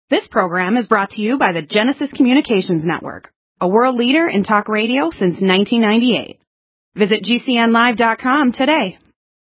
This program is brought to you by the Genesis Communications Network, a world leader in talk radio since 1998. Visit GCNlive.com today.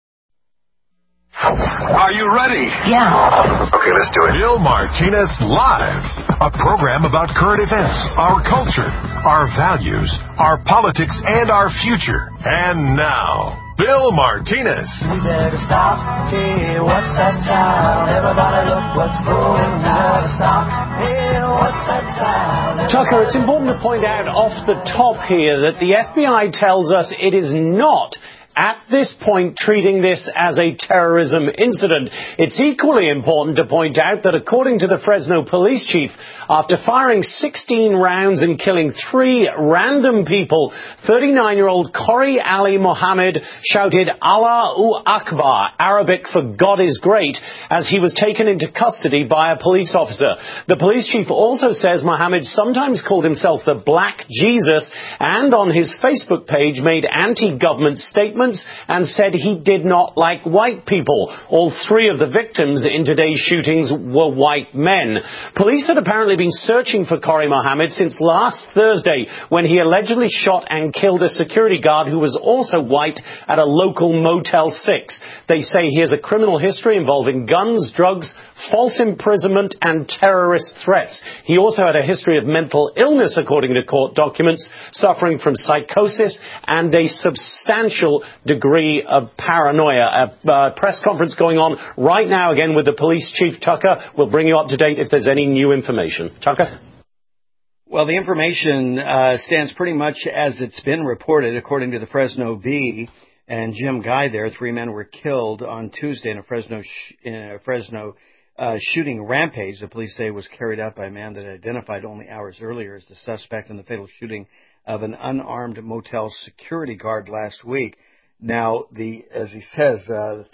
Are you ready? Yeah. Okay, let's do it. Bill Martinez Live, a program about current events, our culture, our values, our politics, and our future. And now, Bill Martinez. We better stop. Hey, what's that sound? Everybody look what's going on. Stop. Hey, what's that sound? Tucker, it's important to point out off the top here that the FBI tells us it is not at this point treating this as a terrorism incident. It's equally important to point out that according to the Fresno police chief, after firing 16 rounds and killing 3 random people, 39-year-old Corey Ali Mohammed shouted Allahu Akbar, Arabic for God is great, as he was taken into custody by a police officer. The police chief also says Mohammed sometimes called himself the Black Jesus and on his Facebook page made anti-government statements and said he did not like white people. All 3 of the victims in today's shootings were white men. Police had apparently been searching for Corey Mohammed since last Thursday when he allegedly shot and killed a security guard who was also white at a local Motel 6. They say he has a criminal history involving guns, drugs, false imprisonment and terrorist threats. He also had a history of mental illness, according to court documents, suffering from psychosis and a substantial degree of paranoia. A press conference going on right now again with the police chief, Tucker. We'll bring you up to date if there's any new information. Tucker? Well, the information stands pretty much as it's been reported, according to the Fresno Bee and Jim Guy there. 3 men were killed on Tuesday in a Fresno shooting rampage. The police say was carried out by a man that identified only hours earlier as the suspect in the fatal shooting of an unarmed motel security guard last week. Now, as he says, the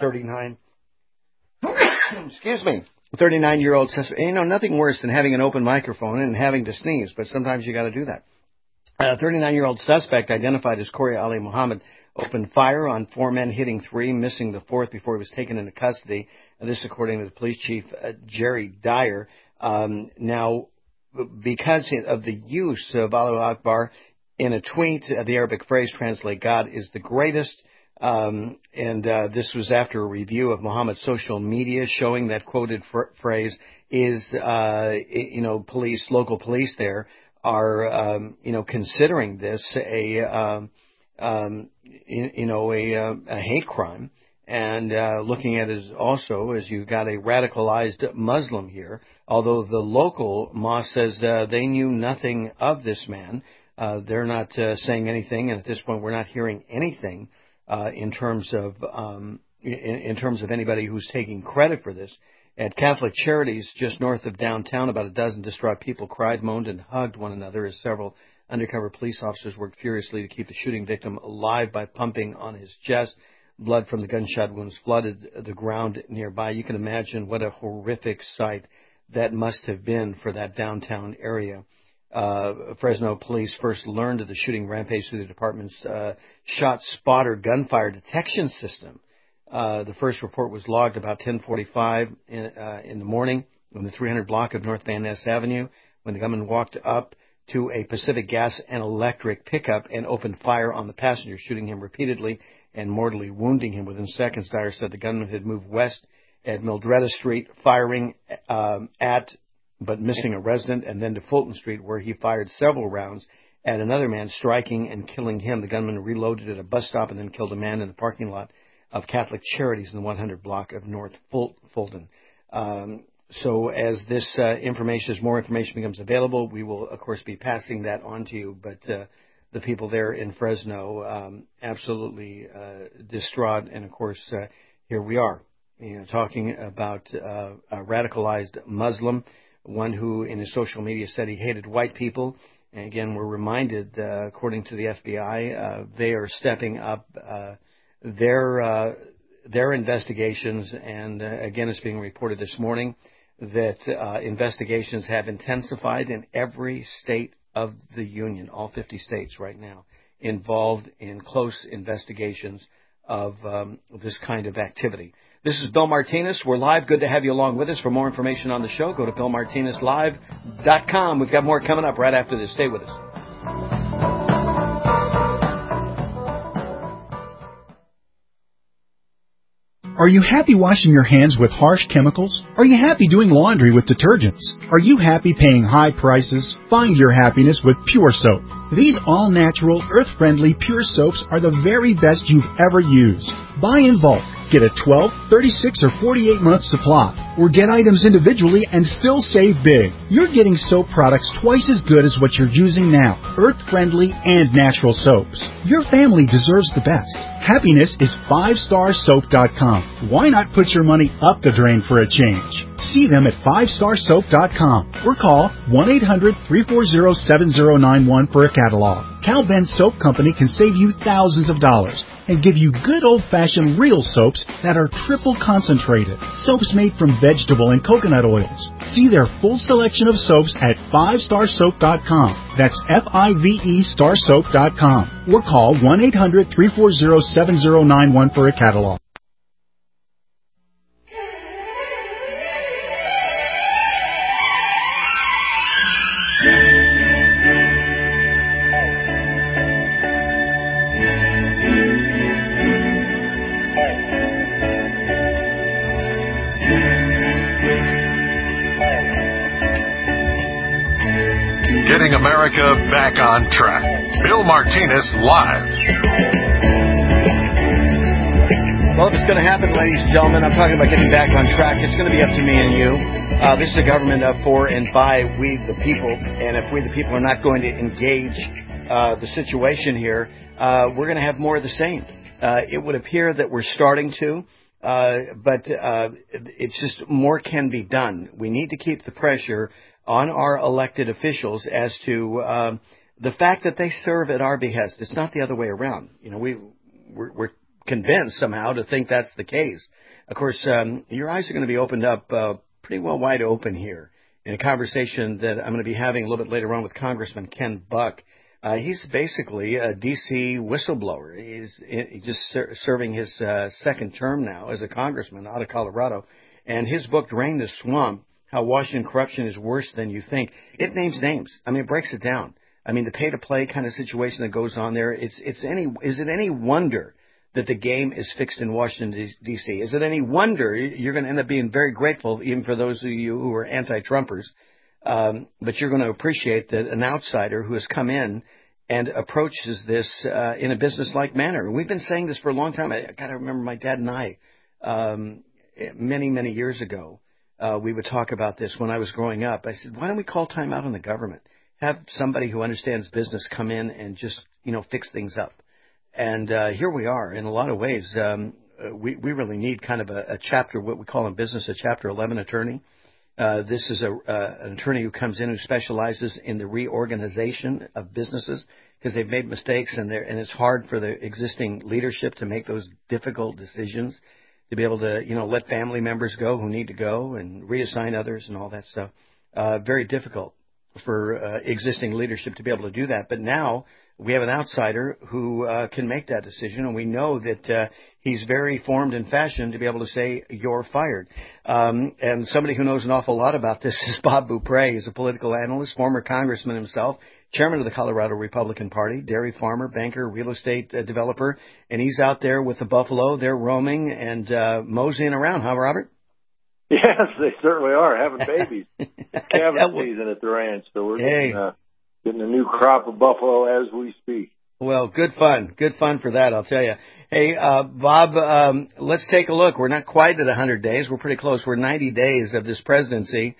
39-year-old suspect, nothing worse than having an open microphone and having to sneeze, but sometimes you got to do that. 39-year-old suspect identified as Corey Ali Mohammed opened fire on 4 men, hitting 3, missing the 4th before he was taken into custody. This according to the police chief, Jerry Dyer. Now, because of the use of Allahu Akbar in a tweet, the Arabic phrase translate God is the greatest. This was after a review of Mohammed's social media showing that quoted phrase is, local police there are, considering this a hate crime and looking at it also as you got a radicalized Muslim here. Although the local mosque says they knew nothing of this man, they're not saying anything, and at this point we're not hearing anything in terms of anybody who's taking credit for this. At Catholic Charities, just north of downtown, about a dozen distraught people cried, moaned, and hugged one another as several undercover police officers worked furiously to keep the shooting victim alive by pumping on his chest. Blood from the gunshot wounds flooded the ground nearby. You can imagine what a horrific sight that must have been for that downtown area. Fresno police first learned of the shooting rampage through the department's shot spotter gunfire detection system. The first report was logged about 10:45 in the morning on the 300 block of North Van Ness Avenue when the gunman walked up to a Pacific Gas and Electric pickup and opened fire on the passenger, shooting him repeatedly and mortally wounding him. Within seconds, Dyer said the gunman had moved west at Mildretta Street, firing but missing a resident, and then to Fulton Street, where he fired several rounds at another man, striking and killing him. The gunman reloaded at a bus stop and then killed a man in the parking lot of Catholic Charities in the 100 block of North Fulton. So as this more information becomes available, we will, of course, be passing that on to you. But the people there in Fresno absolutely distraught. And, of course, here we are, talking about a radicalized Muslim, one who in his social media said he hated white people. And, again, we're reminded, according to the FBI, they are stepping up their investigations. And, again, it's being reported this morning that investigations have intensified in every state of the Union, all 50 states right now, involved in close investigations of this kind of activity. This is Bill Martinez. We're live. Good to have you along with us. For more information on the show, go to BillMartinezLive.com. We've got more coming up right after this. Stay with us. Are you happy washing your hands with harsh chemicals? Are you happy doing laundry with detergents? Are you happy paying high prices? Find your happiness with Pure Soap. These all-natural, earth-friendly Pure Soaps are the very best you've ever used. Buy in bulk. Get a 12, 36, or 48-month supply. Or get items individually and still save big. You're getting soap products twice as good as what you're using now. Earth-friendly and natural soaps. Your family deserves the best. Happiness is 5starsoap.com. Why not put your money up the drain for a change? See them at 5starsoap.com or call 1-800-340-7091 for a catalog. Cal Ben Soap Company can save you thousands of dollars and give you good old-fashioned real soaps that are triple concentrated. Soaps made from vegetable and coconut oils. See their full selection of soaps at 5starsoap.com. That's F-I-V-E starsoap.com. Or call 1-800-340-7091 for a catalog. Getting America back on track. Bill Martinez Live. Well, if it's going to happen, ladies and gentlemen, I'm talking about getting back on track. It's going to be up to me and you. This is a government of, for, and by we the people. And if we the people are not going to engage the situation here, we're going to have more of the same. It would appear that we're starting to, but it's just more can be done. We need to keep the pressure on our elected officials as to the fact that they serve at our behest. It's not the other way around. You know, we're convinced somehow to think that's the case. Of course, your eyes are going to be opened up pretty well wide open here in a conversation that I'm going to be having a little bit later on with Congressman Ken Buck. He's basically a D.C. whistleblower. He's just serving his second term now as a congressman out of Colorado. And his book, Drain the Swamp, How Washington Corruption is Worse Than You Think. It names names. I mean, it breaks it down. I mean, the pay-to-play kind of situation that goes on there, is it any wonder that the game is fixed in Washington, D.C.? Is it any wonder you're going to end up being very grateful, even for those of you who are anti-Trumpers, but you're going to appreciate that an outsider who has come in and approaches this in a business-like manner. And we've been saying this for a long time. I got to remember my dad and I, many, many years ago, we would talk about this when I was growing up. I said, why don't we call time out on the government? Have somebody who understands business come in and just, fix things up. And here we are. In a lot of ways, we really need kind of a chapter, what we call in business a Chapter 11 attorney. This is an attorney who comes in who specializes in the reorganization of businesses because they've made mistakes and it's hard for the existing leadership to make those difficult decisions, to be able to, let family members go who need to go and reassign others and all that stuff. Very difficult for existing leadership to be able to do that. But now we have an outsider who can make that decision, and we know that he's very formed and fashioned to be able to say, you're fired. And somebody who knows an awful lot about this is Bob Beaupre. He's a political analyst, former congressman himself, chairman of the Colorado Republican Party, dairy farmer, banker, real estate developer, and he's out there with the buffalo. They're roaming and moseying around, huh, Robert? Yes, they certainly are, having babies. Calving season at the ranch, so we're getting a new crop of buffalo as we speak. Well, good fun. Good fun for that, I'll tell you. Hey, Bob, let's take a look. We're not quite at 100 days. We're pretty close. We're 90 days of this presidency.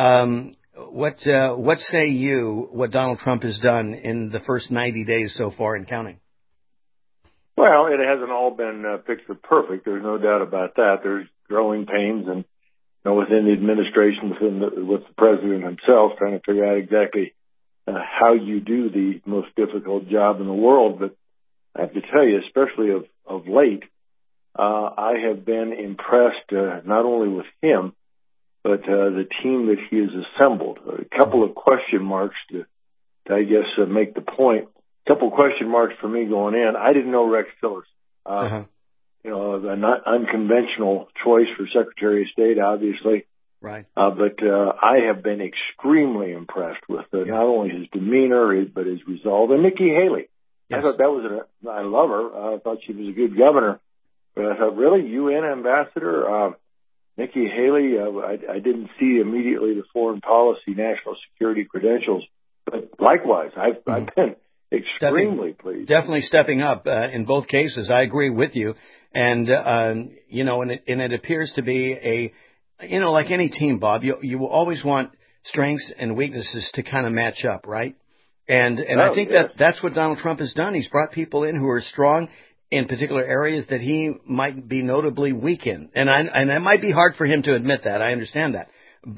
What say you what Donald Trump has done in the first 90 days so far and counting? Well, it hasn't all been picture perfect. There's no doubt about that. There's growing pains and within the administration, with the president himself, trying to figure out exactly how you do the most difficult job in the world. But I have to tell you, especially of late, I have been impressed not only with him, but the team that he has assembled. A couple of question marks to I guess, make the point. A couple of question marks for me going in. I didn't know Rex Tillerson. an unconventional choice for Secretary of State, obviously. Right. But I have been extremely impressed with not only his demeanor, but his resolve. And Nikki Haley. Yes. I thought that was I love her. I thought she was a good governor. But I thought, really, UN ambassador? Nikki Haley, I didn't see immediately the foreign policy, national security credentials. But likewise, I've been extremely pleased. Definitely stepping up in both cases. I agree with you. And, and it appears to be like any team, Bob, you always want strengths and weaknesses to kind of match up, right? And I think that's what Donald Trump has done. He's brought people in who are strong in particular areas that he might be notably weak in. And it might be hard for him to admit that. I understand that.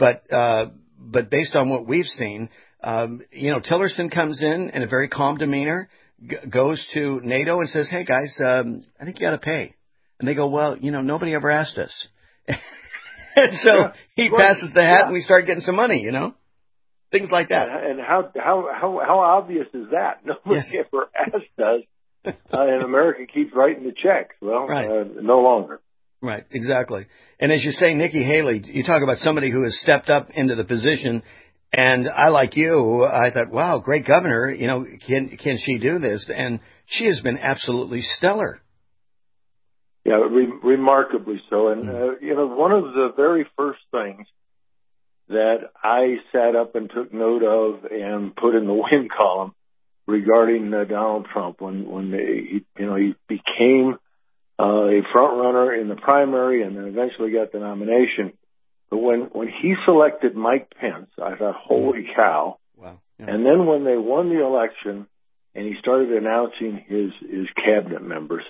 But based on what we've seen, Tillerson comes in a very calm demeanor, goes to NATO and says, hey, guys, I think you got to pay. And they go, well, nobody ever asked us. And so he passes the hat and we start getting some money, things like that. And how obvious is that? Nobody ever asked us. And America keeps writing the checks. Well, no longer. Right, exactly. And as you say, Nikki Haley, you talk about somebody who has stepped up into the position. And I, like you, I thought, wow, great governor. Can she do this? And she has been absolutely stellar. Yeah, remarkably so. And, one of the very first things that I sat up and took note of and put in the win column regarding Donald Trump when he became a front runner in the primary and then eventually got the nomination. But when he selected Mike Pence, I thought, holy cow. Wow. Yeah. And then when they won the election and he started announcing his cabinet members,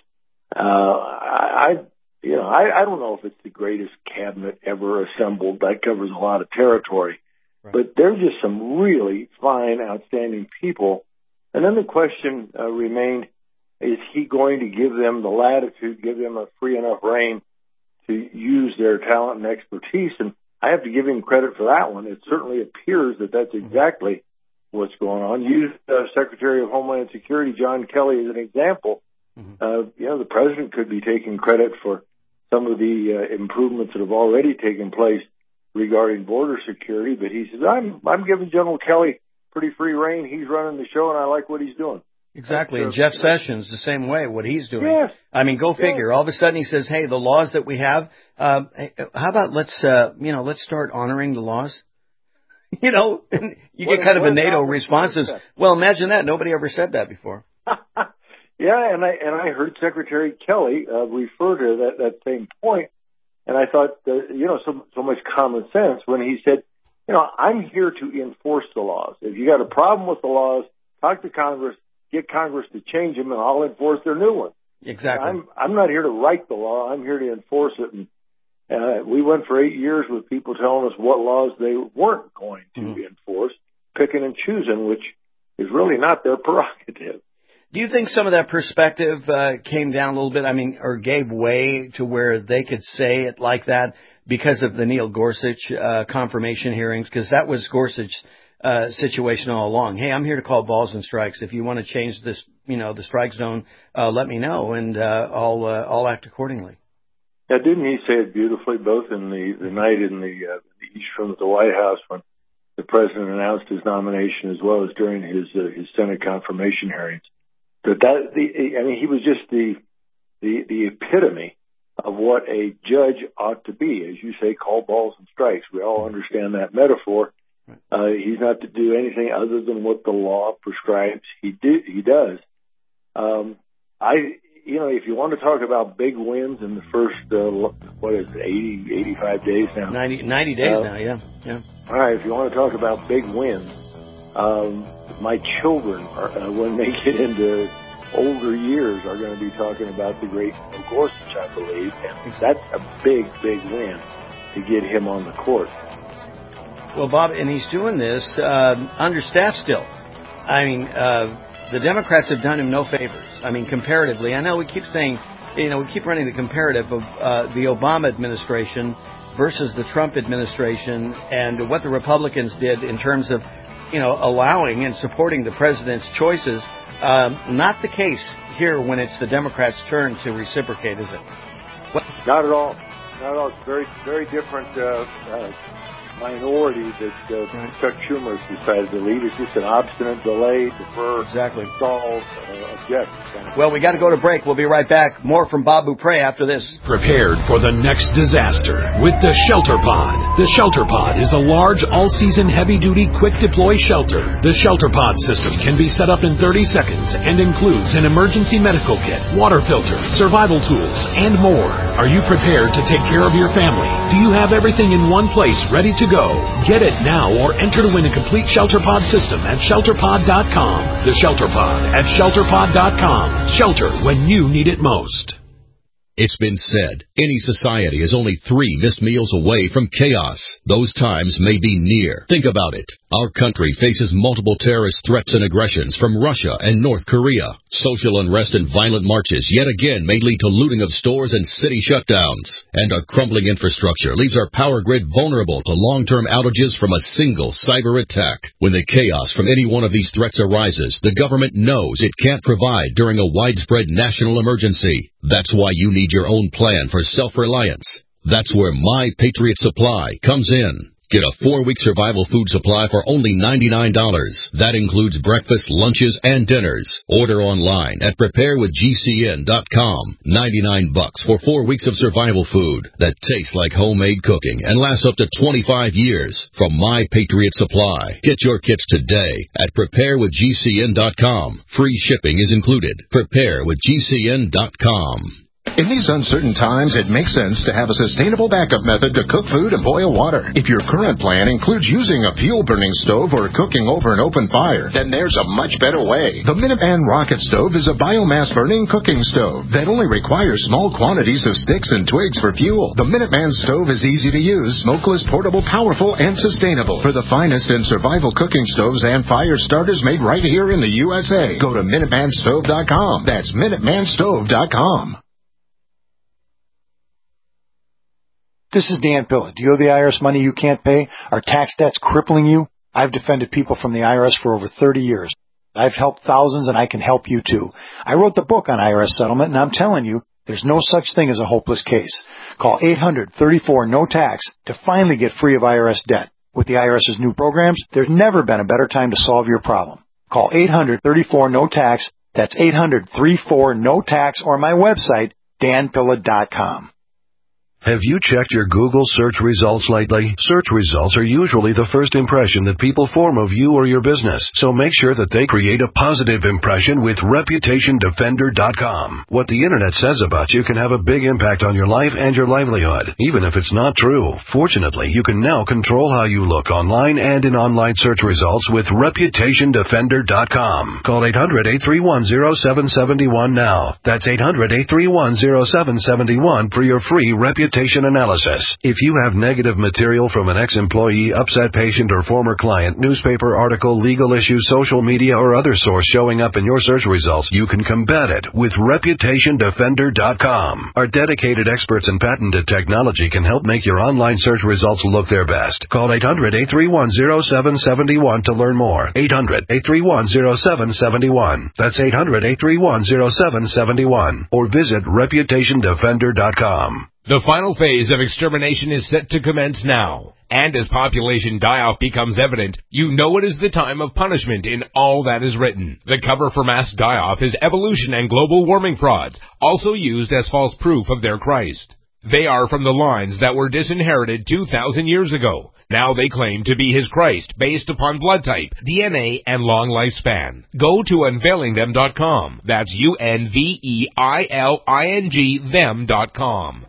I don't know if it's the greatest cabinet ever assembled. That covers a lot of territory. Right. But there's just some really fine, outstanding people. And then the question remained, is he going to give them the latitude, give them a free enough rein to use their talent and expertise? And I have to give him credit for that one. It certainly appears that that's exactly what's going on. Use Secretary of Homeland Security John Kelly as an example. The president could be taking credit for some of the improvements that have already taken place regarding border security, but he says, I'm giving General Kelly pretty free rein. He's running the show, and I like what he's doing. Exactly. And Jeff Sessions, the same way, what he's doing. Yes. I mean, go figure. All of a sudden he says, hey, the laws that we have, how about let's start honoring the laws? And you get kind of a NATO response. Well, imagine that. Nobody ever said that before. Yeah, and I heard Secretary Kelly refer to that same point, and I thought, so much common sense when he said, I'm here to enforce the laws. If you got a problem with the laws, talk to Congress, get Congress to change them, and I'll enforce their new ones. Exactly. I'm not here to write the law. I'm here to enforce it. And we went for 8 years with people telling us what laws they weren't going to enforce, picking and choosing, which is really not their prerogative. Do you think some of that perspective came down a little bit, or gave way to where they could say it like that because of the Neil Gorsuch confirmation hearings? Because that was Gorsuch's situation all along. Hey, I'm here to call balls and strikes. If you want to change this, the strike zone, let me know, and I'll act accordingly. Yeah, didn't he say it beautifully, both in the night in the East Room at the White House when the president announced his nomination, as well as during his Senate confirmation hearings? He was just the epitome of what a judge ought to be. As you say, call balls and strikes. We all understand that metaphor. He's not to do anything other than what the law prescribes. He does. If you want to talk about big wins in the first, 85 days now? 90 days now, yeah. All right, if you want to talk about big wins, my children, when they get into older years, are going to be talking about the great Gorsuch, I believe. And that's a big, big win to get him on the court. Well, Bob, and he's doing this understaffed still. The Democrats have done him no favors. Comparatively. I know we keep saying, we keep running the comparative of the Obama administration versus the Trump administration and what the Republicans did in terms of, allowing and supporting the president's choices. Not the case here when it's the Democrats' turn to reciprocate, is it? What? Not at all. Not at all. It's very, very different minority that Chuck Schumer has decided to lead. It's just an obstinate delay, defer, stall, object. Well, we got to go to break. We'll be right back. More from Bob Beaupre after this. Prepared for the next disaster with the Shelter Pod. The Shelter Pod is a large, all-season, heavy-duty, quick-deploy shelter. The Shelter Pod system can be set up in 30 seconds and includes an emergency medical kit, water filter, survival tools, and more. Are you prepared to take care of your family? Do you have everything in one place ready to go? Get it now or enter to win a complete Shelter Pod system at ShelterPod.com. The Shelter Pod at ShelterPod.com. Shelter when you need it most. It's been said, any society is only 3 missed meals away from chaos. Those times may be near. Think about it. Our country faces multiple terrorist threats and aggressions from Russia and North Korea. Social unrest and violent marches yet again may lead to looting of stores and city shutdowns. And our crumbling infrastructure leaves our power grid vulnerable to long-term outages from a single cyber attack. When the chaos from any one of these threats arises, the government knows it can't provide during a widespread national emergency. That's why you need your own plan for self-reliance. That's where My Patriot Supply comes in. Get a 4-week survival food supply for only $99. That includes breakfast, lunches, and dinners. Order online at preparewithgcn.com. $99 for 4 weeks of survival food that tastes like homemade cooking and lasts up to 25 years from My Patriot Supply. Get your kits today at preparewithgcn.com. Free shipping is included. Preparewithgcn.com. In these uncertain times, it makes sense to have a sustainable backup method to cook food and boil water. If your current plan includes using a fuel-burning stove or cooking over an open fire, then there's a much better way. The Minuteman Rocket Stove is a biomass-burning cooking stove that only requires small quantities of sticks and twigs for fuel. The Minuteman Stove is easy to use, smokeless, portable, powerful, and sustainable. For the finest in survival cooking stoves and fire starters made right here in the USA, go to MinutemanStove.com. That's MinutemanStove.com. This is Dan Pilla. Do you owe the IRS money you can't pay? Are tax debts crippling you? I've defended people from the IRS for over 30 years. I've helped thousands, and I can help you too. I wrote the book on IRS settlement, and I'm telling you, there's no such thing as a hopeless case. Call 800-34-NO-TAX to finally get free of IRS debt. With the IRS's new programs, there's never been a better time to solve your problem. Call 800-34-NO-TAX. That's 800-34-NO-TAX, or my website, danpilla.com. Have you checked your Google search results lately? Search results are usually the first impression that people form of you or your business, so make sure that they create a positive impression with ReputationDefender.com. What the Internet says about you can have a big impact on your life and your livelihood, even if it's not true. Fortunately, you can now control how you look online and in online search results with ReputationDefender.com. Call 800-831-0771 now. That's 800-831-0771 for your free reputation analysis. If you have negative material from an ex-employee, upset patient, or former client, newspaper article, legal issue, social media, or other source showing up in your search results, you can combat it with ReputationDefender.com. Our dedicated experts in patented technology can help make your online search results look their best. Call 800-831-0771 to learn more. 800-831-0771. That's 800-831-0771. Or visit ReputationDefender.com. The final phase of extermination is set to commence now. And as population die-off becomes evident, you know it is the time of punishment in all that is written. The cover for mass die-off is evolution and global warming frauds, also used as false proof of their Christ. They are from the lines that were disinherited 2,000 years ago. Now they claim to be his Christ based upon blood type, DNA, and long lifespan. Go to unveilingthem.com. That's UNVEILING them.com.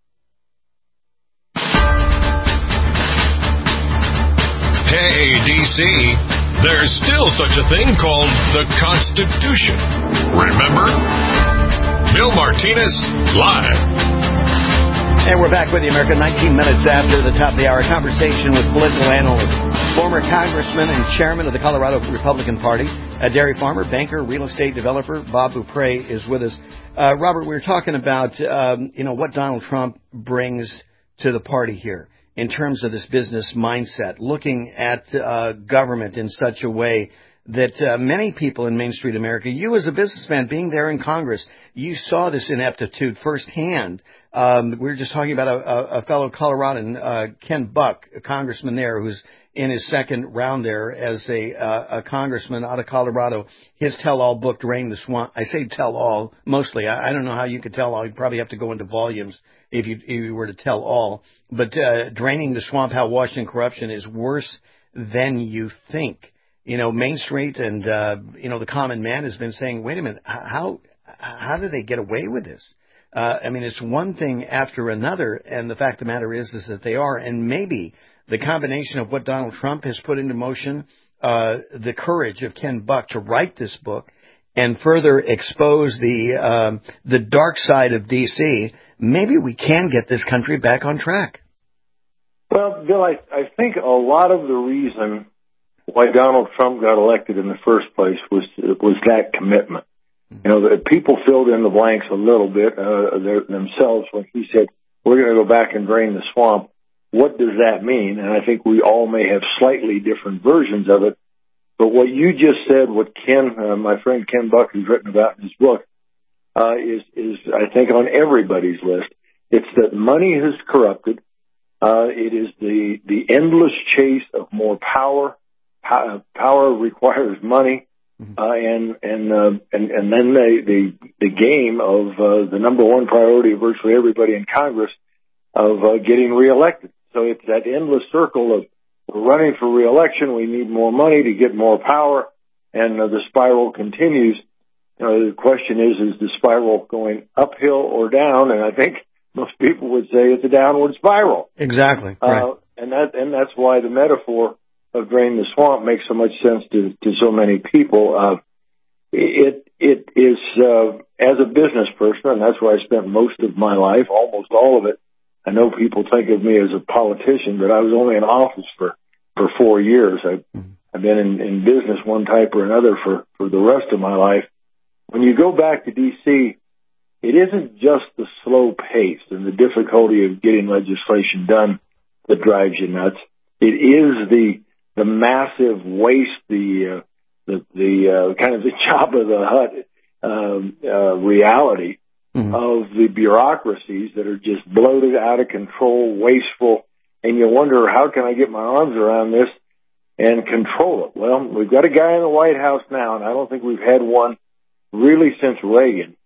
Hey, D.C., there's still such a thing called the Constitution. Remember? Bill Martinez, live. And we're back with you, America, 19 minutes after the top of the hour. Conversation with political analyst, former congressman and chairman of the Colorado Republican Party, a dairy farmer, banker, real estate developer. Bob Beaupre is with us. Robert, we were talking about, what Donald Trump brings to the party here in terms of this business mindset, looking at government in such a way that many people in Main Street America, you as a businessman being there in Congress, you saw this ineptitude firsthand. We were just talking about a fellow Coloradan, Ken Buck, a congressman there who's in his second round there as a congressman out of Colorado. His tell-all book, Drain the Swamp. I say tell-all, mostly. I don't know how you could tell all. You'd probably have to go into volumes if you were to tell all. But Draining the Swamp, How Washington Corruption is Worse Than You Think. You know, Main Street and, the common man has been saying, wait a minute, how do they get away with this? I mean, it's one thing after another, and the fact of the matter is that they are, and maybe the combination of what Donald Trump has put into motion, the courage of Ken Buck to write this book, and further expose the dark side of D.C., maybe we can get this country back on track. Well, Bill, I think a lot of the reason why Donald Trump got elected in the first place was that commitment. You know, the people filled in the blanks a little bit themselves when he said, we're going to go back and drain the swamp. What does that mean? And I think we all may have slightly different versions of it. But what you just said, what Ken, my friend Ken Buck has written about in his book, is I think on everybody's list. It's that money has corrupted. It is the endless chase of more power. Power requires money. And then the game of the number one priority of virtually everybody in Congress of getting reelected. So it's that endless circle of we're running for reelection, we need more money to get more power, and the spiral continues. You know, the question is the spiral going uphill or down? And I think most people would say it's a downward spiral. Exactly. Right. And that's why the metaphor of Drain the Swamp makes so much sense to so many people. It is, as a business person, and that's where I spent most of my life, almost all of it. I know people think of me as a politician, but I was only in office for 4 years. I've been in business one type or another for the rest of my life. When you go back to D.C., it isn't just the slow pace and the difficulty of getting legislation done that drives you nuts. It is the massive waste, the kind of the Jabba the Hutt reality of the bureaucracies that are just bloated, out of control, wasteful, and you wonder, how can I get my arms around this and control it? Well, we've got a guy in the White House now, and I don't think we've had one really since Reagan,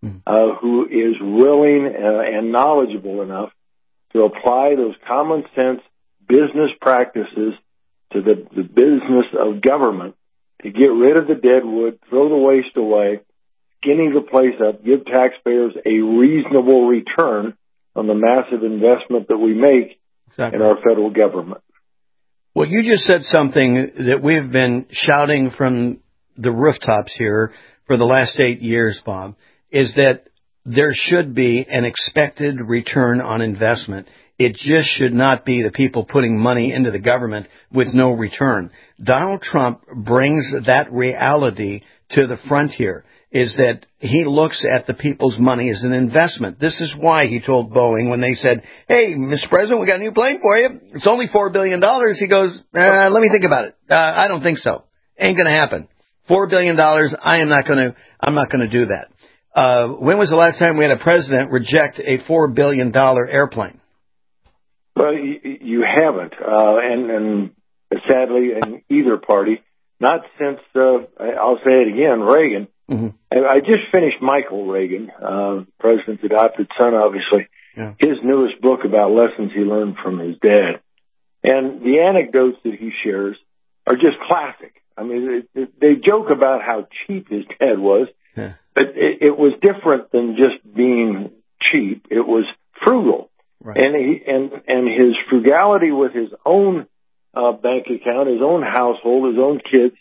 who is willing and knowledgeable enough to apply those common sense business practices to the business of government to get rid of the dead wood, throw the waste away, skinny the place up, give taxpayers a reasonable return on the massive investment that we make in our federal government. Well, you just said something that we've been shouting from the rooftops here for the last 8 years, Bob, is that there should be an expected return on investment. It just should not be the people putting money into the government with no return. Donald Trump brings that reality to the front here, is that he looks at the people's money as an investment. This is why he told Boeing when they said, hey, Mr. President, we got a new plane for you. It's only $4 billion. He goes, let me think about it. I don't think so. Ain't going to happen. $4 billion, I'm not going to do that. When was the last time we had a president reject a $4 billion airplane? Well, you haven't, and sadly, in either party, not since, I'll say it again, Reagan. I just finished Michael Reagan, president's adopted son, obviously, his newest book about lessons he learned from his dad. And the anecdotes that he shares are just classic. I mean, they joke about how cheap his dad was, but it was different than just being cheap. It was frugal. Right. And his frugality with his own bank account, his own household, his own kids,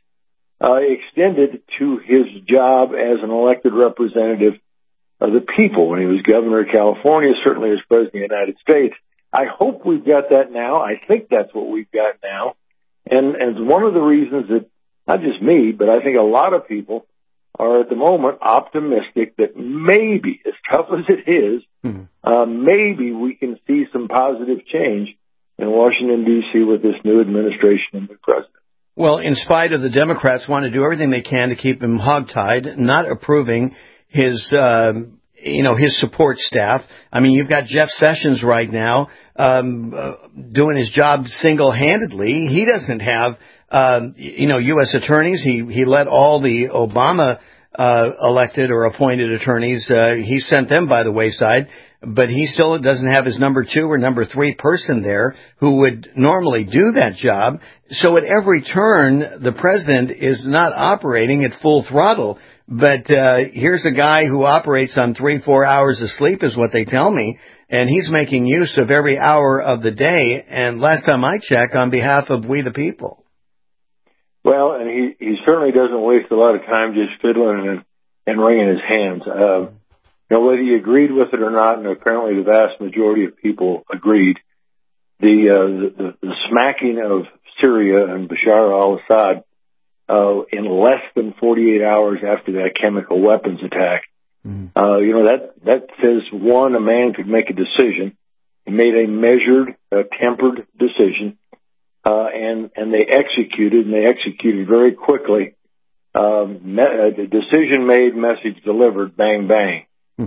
extended to his job as an elected representative of the people when he was governor of California, certainly as president of the United States. I hope we've got that now. I think that's what we've got now. And one of the reasons that, not just me, but I think a lot of people are at the moment optimistic that maybe, as tough as it is, maybe we can see some positive change in Washington, D.C. with this new administration and new president. Well, in spite of the Democrats want to do everything they can to keep him hogtied, not approving his support staff. I mean, you've got Jeff Sessions right now doing his job single-handedly. He doesn't have, U.S. attorneys. He let all the Obama elected or appointed attorneys, he sent them by the wayside, but he still doesn't have his number 2 or number 3 person there who would normally do that job. So at every turn, the president is not operating at full throttle. But here's a guy who operates on 3-4 hours of sleep is what they tell me, and he's making use of every hour of the day, and last time I checked, on behalf of we the people. Well, and he certainly doesn't waste a lot of time just fiddling and wringing his hands. Whether you agreed with it or not, and apparently the vast majority of people agreed, the smacking of Syria and Bashar al-Assad in less than 48 hours after that chemical weapons attack, that says, one, a man could make a decision. He made a measured, tempered decision, and they executed very quickly. The decision made, message delivered, bang, bang.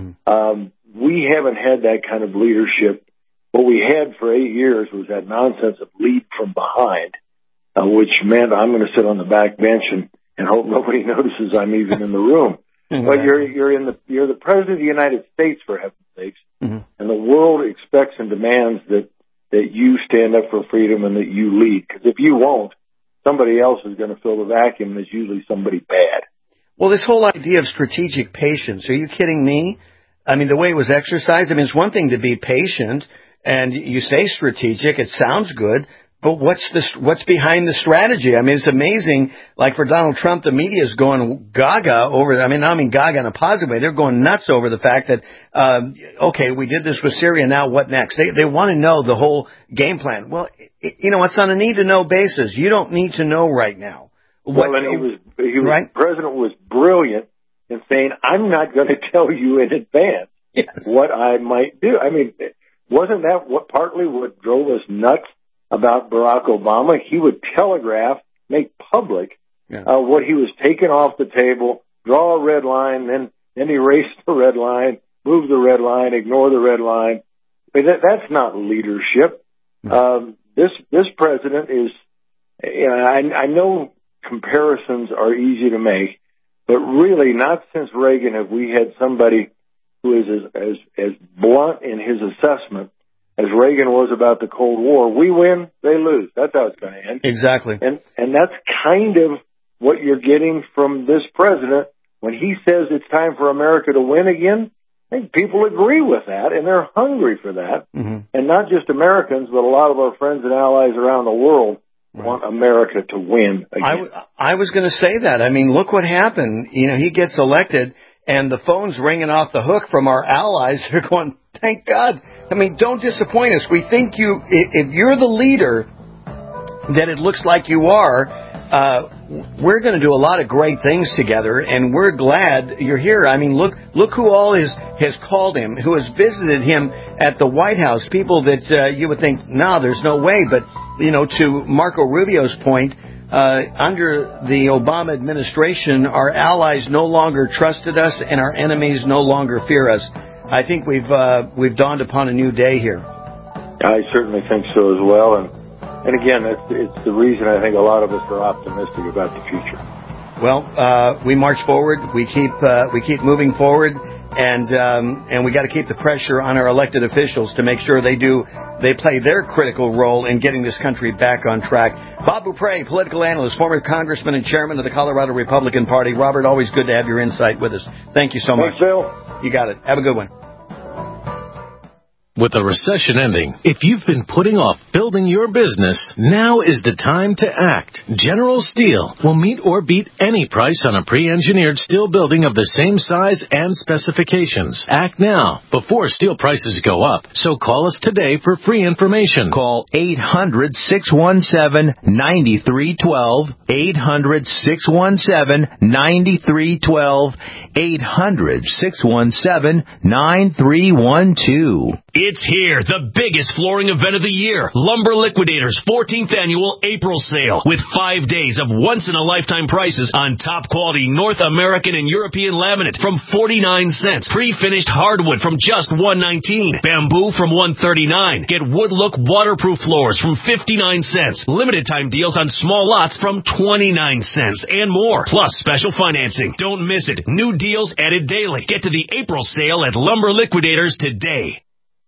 We haven't had that kind of leadership. What we had for 8 years was that nonsense of lead from behind, which meant I'm going to sit on the back bench and hope nobody notices I'm even in the room. But you're the president of the United States, for heaven's sakes, and the world expects and demands that you stand up for freedom and that you lead. Because if you won't, somebody else is going to fill the vacuum, and it's usually somebody bad. Well, this whole idea of strategic patience, are you kidding me? I mean, the way it was exercised, it's one thing to be patient, and you say strategic, it sounds good, but what's behind the strategy? It's amazing. Like for Donald Trump, the media is going gaga over, I mean gaga in a positive way. They're going nuts over the fact that, okay, we did this with Syria, now what next? They want to know the whole game plan. Well, it's on a need-to-know basis. You don't need to know right now. The president was brilliant in saying, I'm not going to tell you in advance what I might do. Wasn't that partly what drove us nuts about Barack Obama? He would telegraph, make public what he was taking off the table, draw a red line, then erase the red line, move the red line, ignore the red line. That's not leadership. This president is, I know comparisons are easy to make, but really not since Reagan have we had somebody who is as blunt in his assessment as Reagan was about the Cold War. We win, they lose. That's how it's going to end. Exactly. And that's kind of what you're getting from this president when he says it's time for America to win again. I think people agree with that, and they're hungry for that. And not just Americans, but a lot of our friends and allies around the world want America to win again. I was going to say that. Look what happened. He gets elected, and the phone's ringing off the hook from our allies. They're going, thank God. Don't disappoint us. We think if you're the leader that it looks like you are, we're going to do a lot of great things together, and we're glad you're here. Look who all has called him, who has visited him at the White House, people that you would think, no, there's no way. But, to Marco Rubio's point, under the Obama administration, our allies no longer trusted us, and our enemies no longer fear us. I think we've dawned upon a new day here. I certainly think so as well, and again, it's the reason I think a lot of us are optimistic about the future. Well, we march forward. We keep moving forward, and we got to keep the pressure on our elected officials to make sure they play their critical role in getting this country back on track. Bob Beaupre, political analyst, former congressman and chairman of the Colorado Republican Party. Robert, always good to have your insight with us. Thank you so much. Thanks, Bill. You got it. Have a good one. With the recession ending, if you've been putting off building your business, now is the time to act. General Steel will meet or beat any price on a pre-engineered steel building of the same size and specifications. Act now, before steel prices go up. So call us today for free information. Call 800-617-9312. 800-617-9312. 800-617-9312. It's here, the biggest flooring event of the year. Lumber Liquidators 14th annual April sale with 5 days of once-in-a-lifetime prices on top-quality North American and European laminate from 49 cents. Pre-finished hardwood from just $1.19. Bamboo from $1.39. Get wood look waterproof floors from 59 cents. Limited time deals on small lots from 29 cents and more. Plus special financing. Don't miss it. New deals added daily. Get to the April sale at Lumber Liquidators today.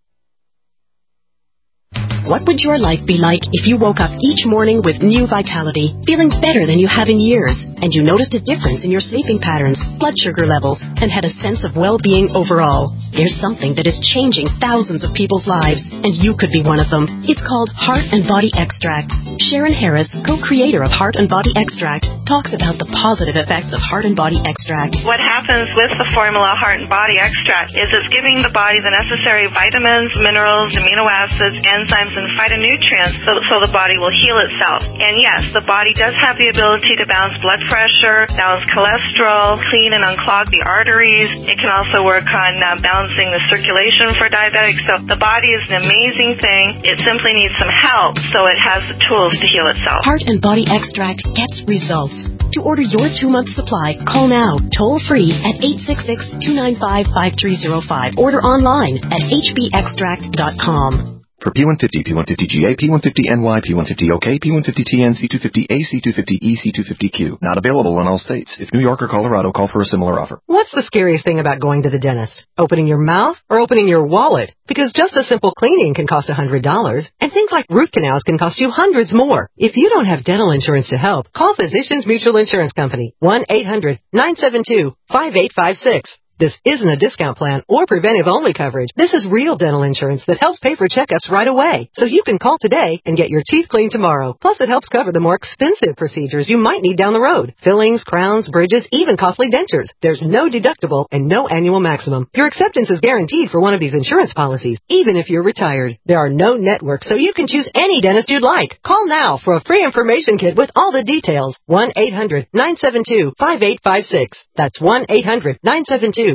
What would your life be like if you woke up each morning with new vitality, feeling better than you have in years, and you noticed a difference in your sleeping patterns, blood sugar levels, and had a sense of well-being overall? There's something that is changing thousands of people's lives, and you could be one of them. It's called Heart and Body Extract. Sharon Harris, co-creator of Heart and Body Extract, talks about the positive effects of Heart and Body Extract. What happens with the formula Heart and Body Extract is it's giving the body the necessary vitamins, minerals, amino acids, enzymes, and phytonutrients so the body will heal itself. And yes, the body does have the ability to balance blood pressure, balance cholesterol, clean and unclog the arteries. It can also work on balancing the circulation for diabetics. So the body is an amazing thing. It simply needs some help so it has the tools to heal itself. Heart and Body Extract gets results. To order your 2-month supply, call now, toll-free at 866-295-5305. Order online at hbextract.com. For P150, P150GA, P150NY, P150OK, P150TN, C250A, C250E, C250Q. Not available in all states. If New York or Colorado, call for a similar offer. What's the scariest thing about going to the dentist? Opening your mouth or opening your wallet? Because just a simple cleaning can cost $100, and things like root canals can cost you hundreds more. If you don't have dental insurance to help, call Physicians Mutual Insurance Company, 1-800-972-5856. This isn't a discount plan or preventive-only coverage. This is real dental insurance that helps pay for checkups right away. So you can call today and get your teeth cleaned tomorrow. Plus, it helps cover the more expensive procedures you might need down the road. Fillings, crowns, bridges, even costly dentures. There's no deductible and no annual maximum. Your acceptance is guaranteed for one of these insurance policies, even if you're retired. There are no networks, so you can choose any dentist you'd like. Call now for a free information kit with all the details. 1-800-972-5856. That's 1-800-972-5856.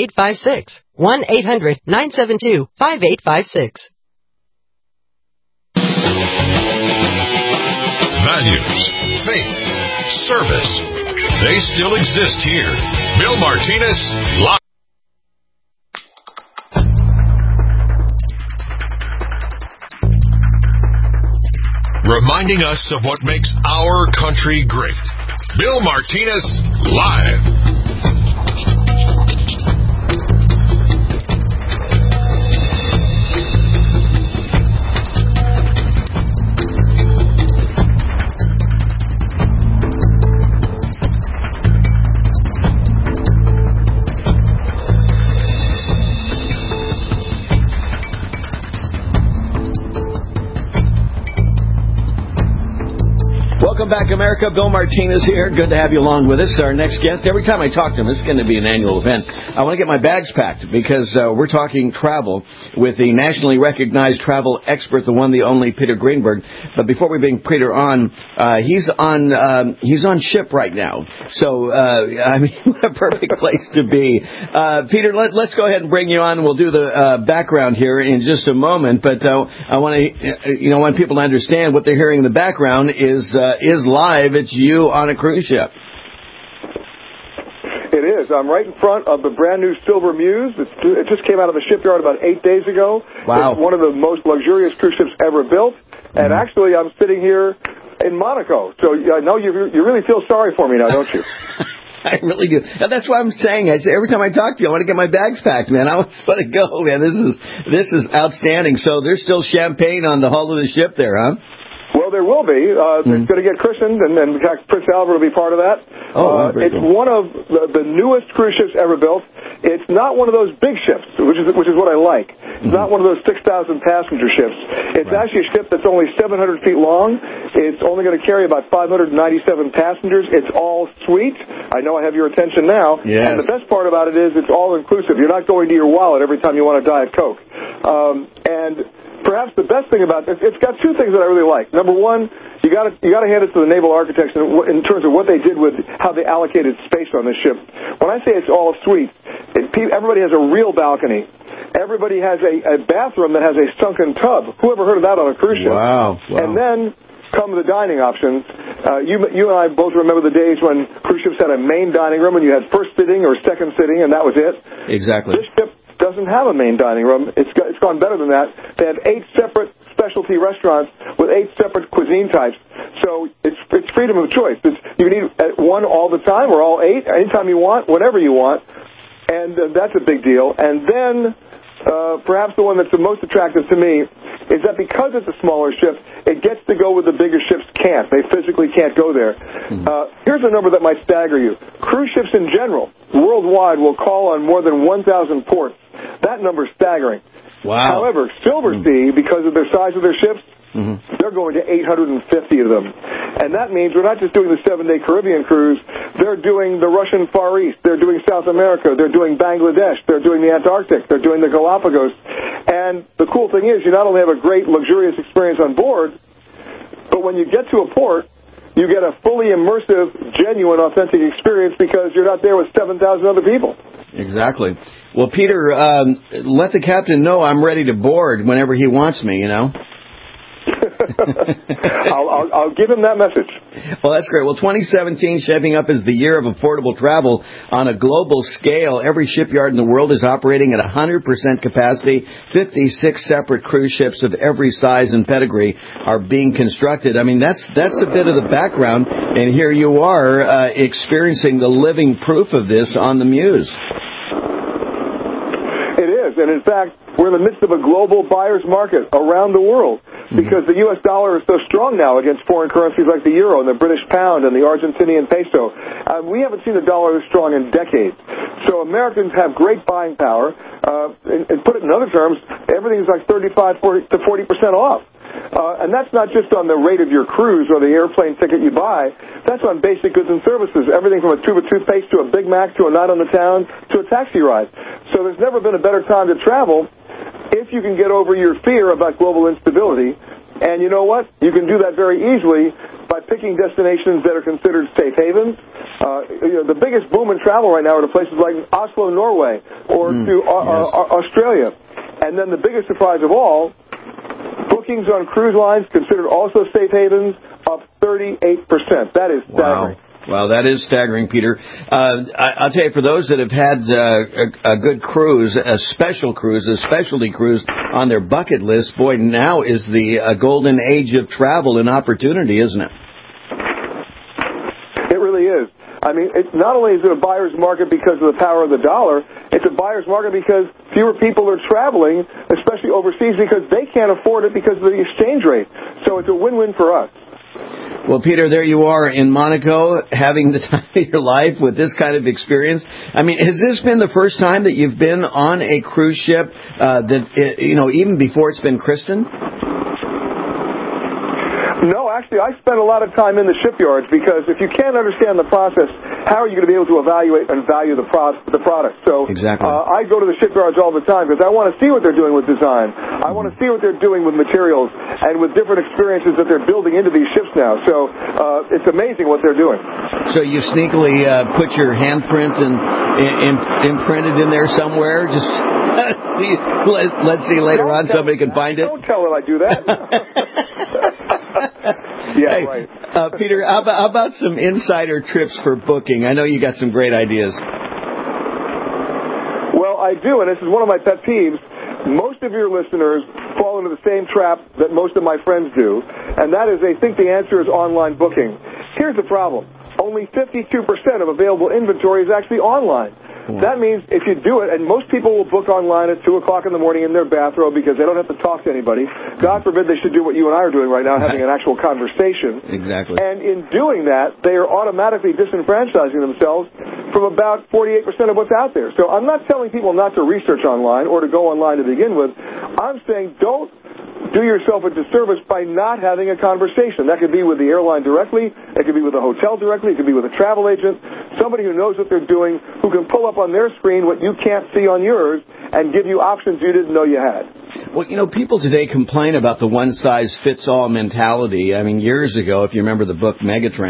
1-800-972-5856. Values, faith, service. They still exist here. Bill Martinez, live. Reminding us of what makes our country great. Bill Martinez, live. Welcome back, America. Bill Martinez here. Good to have you along with us. Our next guest, every time I talk to him, this is going to be an annual event. I want to get my bags packed because we're talking travel with the nationally recognized travel expert, the one, the only, Peter Greenberg. But before we bring Peter on, he's on ship right now. So, I mean, what a perfect place to be. Peter, let's go ahead and bring you on. We'll do the background here in just a moment. But I want people to understand what they're hearing in the background is live. It's you on a cruise ship. It is. I'm right in front of the brand new Silver Muse. It just came out of the shipyard about 8 days ago. Wow. It's one of the most luxurious cruise ships ever built. And actually, I'm sitting here in Monaco. So I know you really feel sorry for me now, don't you? I really do. And that's what I'm saying. I say every time I talk to you, I want to get my bags packed, man. I just want to go, man. This is outstanding. So there's still champagne on the hull of the ship there, huh? Well, there will be. They're going to get christened, and in fact, Prince Albert will be part of that. It's cool. one of the newest cruise ships ever built. It's not one of those big ships, which is what I like. It's not one of those 6,000 passenger ships. It's actually a ship that's only 700 feet long. It's only going to carry about 597 passengers. It's all suite. I know I have your attention now. Yes. And the best part about it is it's all inclusive. You're not going to your wallet every time you want a Diet Coke. And perhaps the best thing about it, it's got two things that I really like. Number one, you got to hand it to the naval architects in terms of what they did with how they allocated space on this ship. When I say it's all suite, everybody has a real balcony. everybody has a bathroom that has a sunken tub. Who ever heard of that on a cruise ship? Wow. And then come the dining options. You and I both remember the days when cruise ships had a main dining room and you had first sitting or second sitting, and that was it. Exactly. This ship doesn't have a main dining room. It's gone better than that. They have 8 separate specialty restaurants with 8 separate cuisine types. So it's freedom of choice. You can eat at one all the time or all 8, anytime you want, whenever you want. And that's a big deal. And then perhaps the one that's the most attractive to me is that because it's a smaller ship, it gets to go where the bigger ships can't. They physically can't go there. Here's a number that might stagger you. Cruise ships in general, worldwide, will call on more than 1,000 ports. That number is staggering. Wow. However, Silver Sea, because of the size of their ships, they're going to 850 of them. And that means we're not just doing the 7-day Caribbean cruise. They're doing the Russian Far East. They're doing South America. They're doing Bangladesh. They're doing the Antarctic. They're doing the Galapagos. And the cool thing is you not only have a great, luxurious experience on board, but when you get to a port, you get a fully immersive, genuine, authentic experience because you're not there with 7,000 other people. Exactly. Well, Peter, let the captain know I'm ready to board whenever he wants me, you know. I'll give him that message. Well, that's great. Well, 2017 shaping up as the year of affordable travel on a global scale. Every shipyard in the world is operating at 100% capacity. 56 separate cruise ships of every size and pedigree are being constructed. I mean, that's a bit of the background, and here you are experiencing the living proof of this on the Muse. It is, and in fact, we're in the midst of a global buyer's market around the world because the U.S. dollar is so strong now against foreign currencies like the euro and the British pound and the Argentinian peso. We haven't seen the dollar this strong in decades. So Americans have great buying power. And put it in other terms, everything's like 35 to 40% off. And that's not just on the rate of your cruise or the airplane ticket you buy. That's on basic goods and services, everything from a tube of toothpaste to a Big Mac to a night on the town to a taxi ride. So there's never been a better time to travel if you can get over your fear about global instability. And you know what? You can do that very easily by picking destinations that are considered safe havens. The biggest boom in travel right now are to places like Oslo, Norway, or to Australia. And then the biggest surprise of all, bookings on cruise lines considered also safe havens up 38%. That is staggering. Wow, that is staggering, Peter. I'll tell you, for those that have had a good cruise, a special cruise, a specialty cruise on their bucket list, boy, now is the golden age of travel and opportunity, isn't it? It really is. I mean, not only is it a buyer's market because of the power of the dollar, it's a buyer's market because fewer people are traveling, especially overseas, because they can't afford it because of the exchange rate. So it's a win-win for us. Well, Peter, there you are in Monaco, having the time of your life with this kind of experience. I mean, has this been the first time that you've been on a cruise ship even before it's been christened? No, actually, I spent a lot of time in the shipyards because if you can't understand the process, how are you going to be able to evaluate and value the product? So exactly. I go to the shipyards all the time because I want to see what they're doing with design. I want to see what they're doing with materials and with different experiences that they're building into these ships now. So it's amazing what they're doing. So you sneakily put your handprint and imprinted in there somewhere? Just let's see later on somebody can find it. Don't tell her I do that. Yeah, hey, right. Peter, how about some insider trips for booking? I know you got some great ideas. Well, I do, and this is one of my pet peeves. Most of your listeners fall into the same trap that most of my friends do, and that is they think the answer is online booking. Here's the problem. Only 52% of available inventory is actually online. That means if you do it, and most people will book online at 2 o'clock in the morning in their bathrobe because they don't have to talk to anybody. God forbid they should do what you and I are doing right now, having an actual conversation. Exactly. And in doing that, they are automatically disenfranchising themselves from about 48% of what's out there. So I'm not telling people not to research online or to go online to begin with. I'm saying don't do yourself a disservice by not having a conversation. That could be with the airline directly. It could be with a hotel directly. It could be with a travel agent, somebody who knows what they're doing, who can pull up on their screen what you can't see on yours and give you options you didn't know you had. Well, people today complain about the one-size-fits-all mentality. I mean, years ago, if you remember the book Megatrends,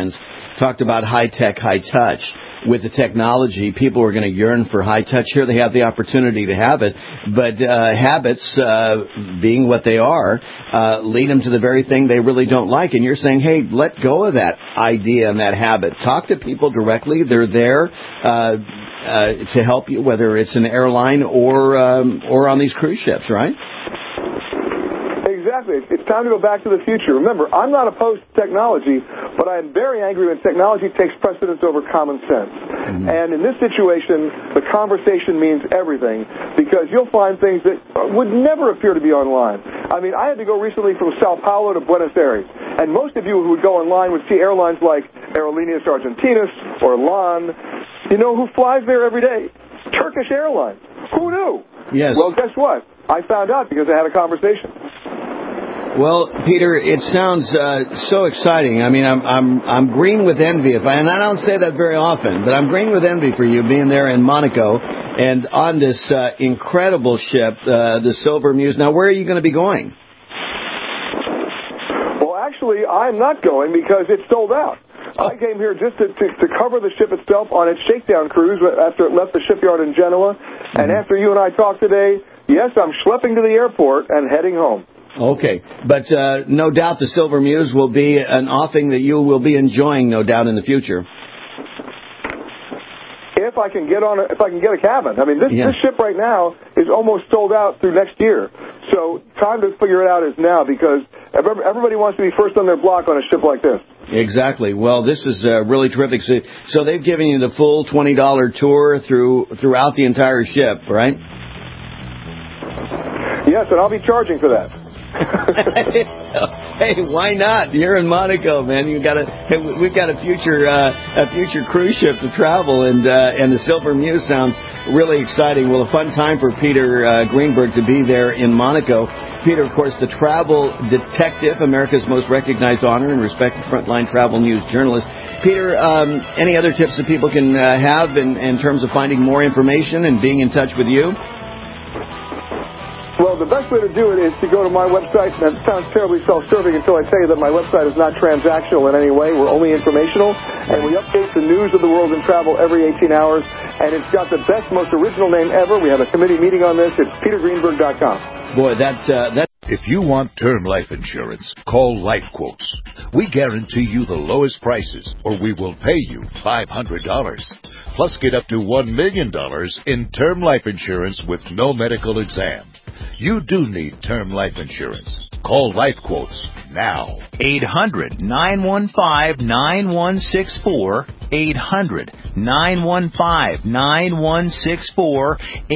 talked about high-tech, high-touch. With the technology, people are going to yearn for high-touch. Here they have the opportunity to have it, but habits, being what they are, lead them to the very thing they really don't like. And you're saying, hey, let go of that idea and that habit. Talk to people directly. They're there to help you, whether it's an airline or on these cruise ships, right? Exactly. It's time to go back to the future. Remember, I'm not opposed to technology, but I am very angry when technology takes precedence over common sense. Mm-hmm. And in this situation, the conversation means everything, because you'll find things that would never appear to be online. I mean, I had to go recently from Sao Paulo to Buenos Aires, and most of you who would go online would see airlines like Aerolíneas Argentinas or LAN. You know who flies there every day? Turkish Airlines. Who knew? Yes. Well, guess what? I found out because I had a conversation. Well, Peter, it sounds so exciting. I mean, I'm green with envy, and I don't say that very often, but I'm green with envy for you being there in Monaco and on this incredible ship, the Silver Muse. Now, where are you going to be going? Well, actually, I'm not going because it's sold out. I came here just to cover the ship itself on its shakedown cruise after it left the shipyard in Genoa. And after you and I talked today, yes, I'm schlepping to the airport and heading home. Okay, but no doubt the Silver Muse will be an offing that you will be enjoying, no doubt, in the future. If I can get a cabin. I mean, this ship right now is almost sold out through next year. So time to figure it out is now, because everybody wants to be first on their block on a ship like this. Exactly. Well, this is really terrific. So they've given you the full $20 tour throughout the entire ship, right? Yes, and I'll be charging for that. Hey, why not? You're in Monaco, man. We've got a future cruise ship to travel, and the Silver Muse sounds really exciting. Well, a fun time for Peter Greenberg to be there in Monaco. Peter, of course, the travel detective, America's most recognized, honor, and respected frontline travel news journalist. Peter, any other tips that people can have in terms of finding more information and being in touch with you? Well, the best way to do it is to go to my website. That sounds terribly self-serving until I tell you that my website is not transactional in any way. We're only informational, and we update the news of the world in travel every 18 hours, and it's got the best, most original name ever. We have a committee meeting on this. It's petergreenberg.com. Boy, that. If you want term life insurance, call Life Quotes. We guarantee you the lowest prices, or we will pay you $500. Plus, get up to $1 million in term life insurance with no medical exam. You do need term life insurance. Call Life Quotes now. 800-915-9164. 800-915-9164.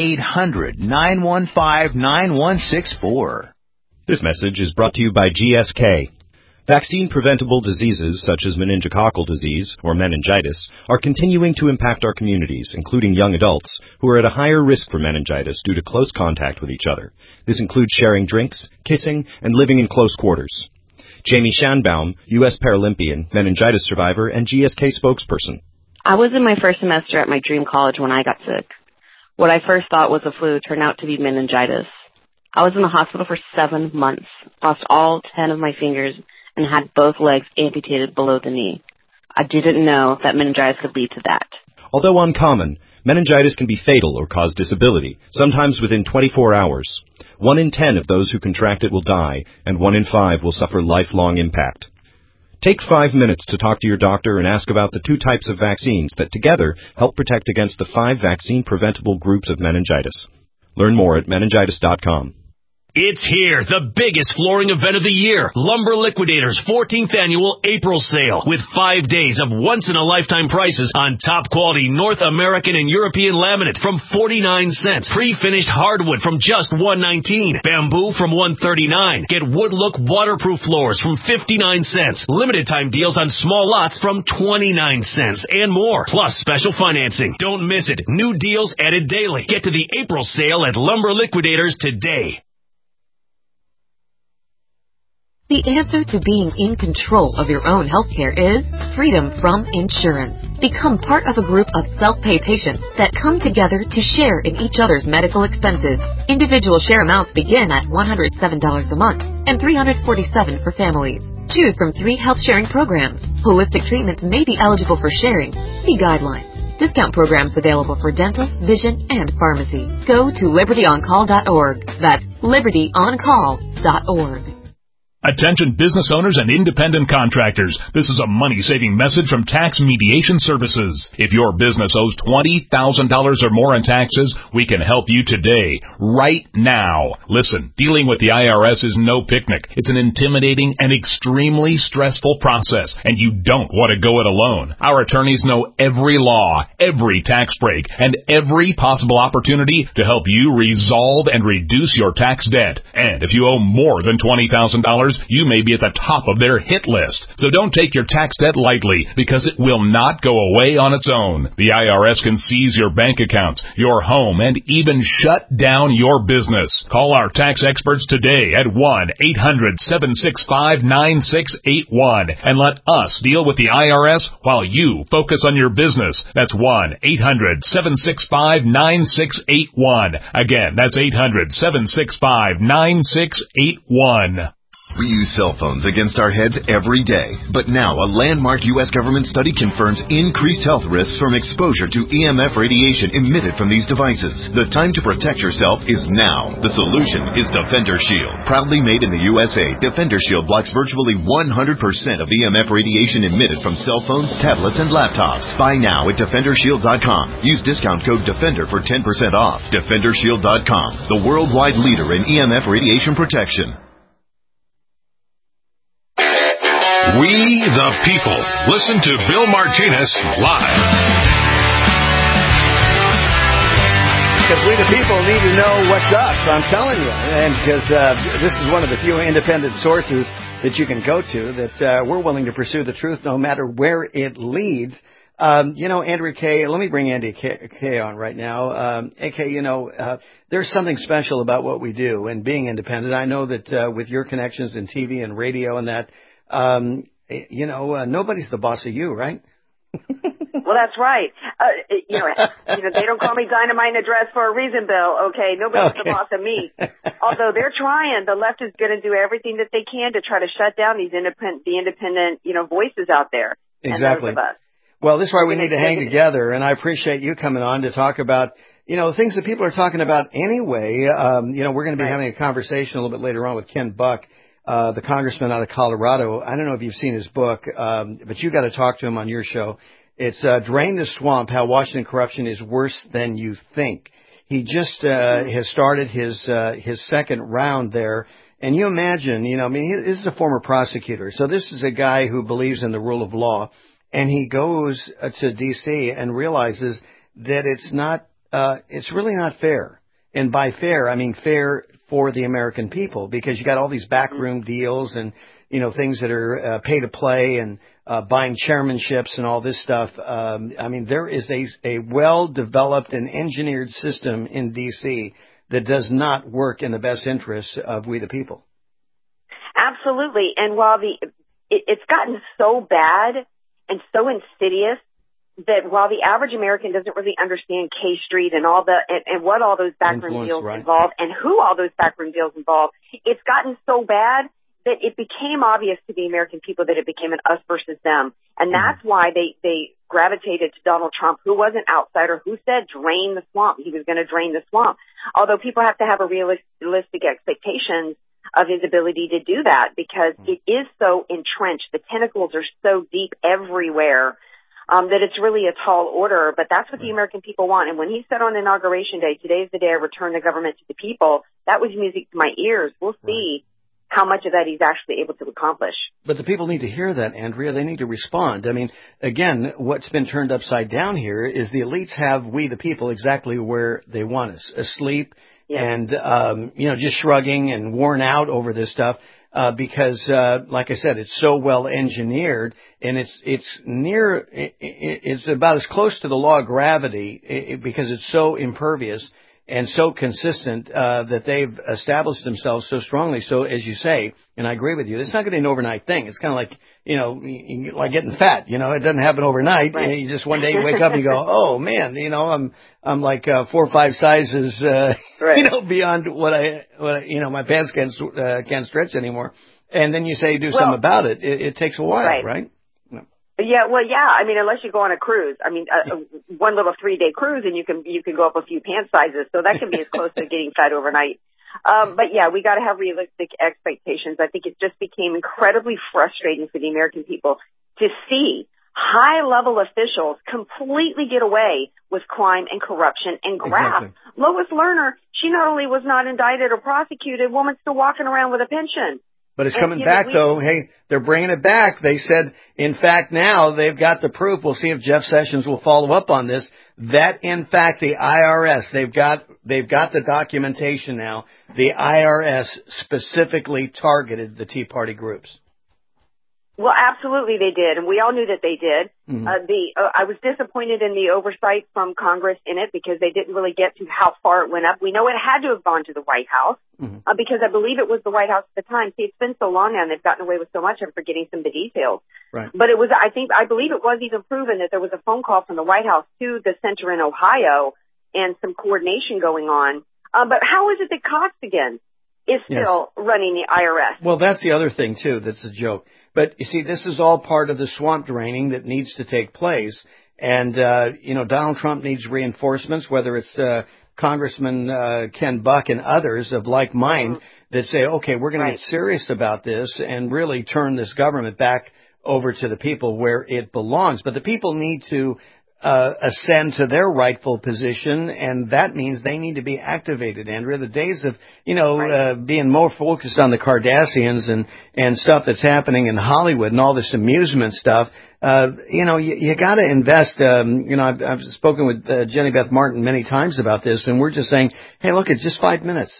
800-915-9164. This message is brought to you by GSK. Vaccine-preventable diseases such as meningococcal disease or meningitis are continuing to impact our communities, including young adults who are at a higher risk for meningitis due to close contact with each other. This includes sharing drinks, kissing, and living in close quarters. Jamie Schanbaum, U.S. Paralympian, meningitis survivor, and GSK spokesperson. I was in my first semester at my dream college when I got sick. What I first thought was a flu turned out to be meningitis. I was in the hospital for 7 months, lost all 10 of my fingers, and had both legs amputated below the knee. I didn't know that meningitis could lead to that. Although uncommon, meningitis can be fatal or cause disability, sometimes within 24 hours. 1 in 10 of those who contract it will die, and 1 in 5 will suffer lifelong impact. Take 5 minutes to talk to your doctor and ask about the 2 types of vaccines that together help protect against the 5 vaccine-preventable groups of meningitis. Learn more at meningitis.com. It's here, the biggest flooring event of the year. Lumber Liquidators 14th Annual April Sale with 5 days of once-in-a-lifetime prices on top-quality North American and European laminate from 49 cents. Pre-finished hardwood from just $1.19. Bamboo from $1.39. Get wood look waterproof floors from 59 cents. Limited time deals on small lots from 29 cents and more. Plus special financing. Don't miss it. New deals added daily. Get to the April Sale at Lumber Liquidators today. The answer to being in control of your own healthcare is freedom from insurance. Become part of a group of self-pay patients that come together to share in each other's medical expenses. Individual share amounts begin at $107 a month and $347 for families. Choose from 3 health-sharing programs. Holistic treatments may be eligible for sharing. See guidelines. Discount programs available for dental, vision, and pharmacy. Go to libertyoncall.org. That's libertyoncall.org. Attention business owners and independent contractors. This is a money-saving message from Tax Mediation Services. If your business owes $20,000 or more in taxes, we can help you today, right now. Listen, dealing with the IRS is no picnic. It's an intimidating and extremely stressful process, and you don't want to go it alone. Our attorneys know every law, every tax break, and every possible opportunity to help you resolve and reduce your tax debt. And if you owe more than $20,000, you may be at the top of their hit list. So don't take your tax debt lightly, because it will not go away on its own. The IRS can seize your bank accounts, your home, and even shut down your business. Call our tax experts today at 1-800-765-9681 and let us deal with the IRS while you focus on your business. That's 1-800-765-9681. Again, that's 800-765-9681. We use cell phones against our heads every day, but now a landmark U.S. government study confirms increased health risks from exposure to EMF radiation emitted from these devices. The time to protect yourself is now. The solution is Defender Shield. Proudly made in the USA, Defender Shield blocks virtually 100% of EMF radiation emitted from cell phones, tablets, and laptops. Buy now at DefenderShield.com. Use discount code DEFENDER for 10% off. DefenderShield.com, the worldwide leader in EMF radiation protection. We the people. Listen to Bill Martinez live. Because we the people need to know what's up, I'm telling you. And because this is one of the few independent sources that you can go to that we're willing to pursue the truth no matter where it leads. Andrew Kay, let me bring Andy Kay on right now. AK, there's something special about what we do and being independent. I know that with your connections in TV and radio and that, nobody's the boss of you, right? Well, that's right. They don't call me dynamite in a dress for a reason, Bill. Okay, nobody's the boss of me. Although they're trying, the left is going to do everything that they can to try to shut down these independent, voices out there. Exactly. And those of us. Well, this is why we need to hang together, and I appreciate you coming on to talk about, things that people are talking about anyway. We're going to be having a conversation a little bit later on with Ken Buck, the congressman out of Colorado. I don't know if you've seen his book, but you got to talk to him on your show. It's Drain the Swamp, How Washington Corruption is Worse Than You Think. He just has started his second round there. And you imagine, this is a former prosecutor. So this is a guy who believes in the rule of law. And he goes to D.C. and realizes that it's really not fair. And by fair, I mean fair for the American people, because you got all these backroom deals and, things that are pay to play and buying chairmanships and all this stuff. There is a well-developed and engineered system in D.C. that does not work in the best interests of we the people. Absolutely. And while it's gotten so bad and so insidious that while the average American doesn't really understand K Street and all and what all those backroom deals involve and who all those backroom deals involve, it's gotten so bad that it became obvious to the American people that it became an us versus them. And that's why they gravitated to Donald Trump, who was an outsider, who said drain the swamp. He was going to drain the swamp. Although people have to have a realistic expectations of his ability to do that, because it is so entrenched. The tentacles are so deep everywhere that it's really a tall order. But that's what the American people want. And when he said on Inauguration Day, today's the day I return the government to the people, that was music to my ears. We'll see how much of that he's actually able to accomplish. But the people need to hear that, Andrea. They need to respond. Again, what's been turned upside down here is the elites have we the people exactly where they want us, asleep and, just shrugging and worn out over this stuff. Because, like I said, it's so well engineered, and it's about as close to the law of gravity because it's so impervious and so consistent that they've established themselves so strongly. So, as you say, and I agree with you, it's not going to be an overnight thing. It's kind of like, like getting fat. It doesn't happen overnight. Right. You just one day you wake up and you go, oh man, I'm like 4 or 5 sizes, beyond what my pants can't stretch anymore. and then you say do something about it. It takes a while, right? Yeah, well, yeah. I mean, unless you go on a cruise. I mean, one little 3-day cruise, and you can go up a few pant sizes. So that can be as close to getting fed overnight. But yeah, we got to have realistic expectations. I think it just became incredibly frustrating for the American people to see high-level officials completely get away with crime and corruption and graft. Exactly. Lois Lerner, she not only was not indicted or prosecuted, woman's still walking around with a pension. But it's coming back, though. Hey, they're bringing it back. They said, in fact, now they've got the proof. We'll see if Jeff Sessions will follow up on this. That, in fact, the IRS, they've got the documentation now. The IRS specifically targeted the Tea Party groups. Well, absolutely they did, and we all knew that they did. Mm-hmm. I was disappointed in the oversight from Congress in it because they didn't really get to how far it went up. We know it had to have gone to the White House because I believe it was the White House at the time. See, it's been so long now and they've gotten away with so much. I'm forgetting some of the details. Right. But it was, I believe it was even proven that there was a phone call from the White House to the center in Ohio and some coordination going on. But how is it that Costigan is still running the IRS? Well, that's the other thing, too, that's a joke. But, you see, this is all part of the swamp draining that needs to take place. And, Donald Trump needs reinforcements, whether it's Congressman Ken Buck and others of like mind that say, okay, we're going to get serious about this and really turn this government back over to the people where it belongs. But the people need to ascend to their rightful position, and that means they need to be activated, Andrea. The days of, being more focused on the Kardashians and stuff that's happening in Hollywood and all this amusement stuff, you got to invest. I've spoken with Jenny Beth Martin many times about this, and we're just saying, hey, look, it's just 5 minutes,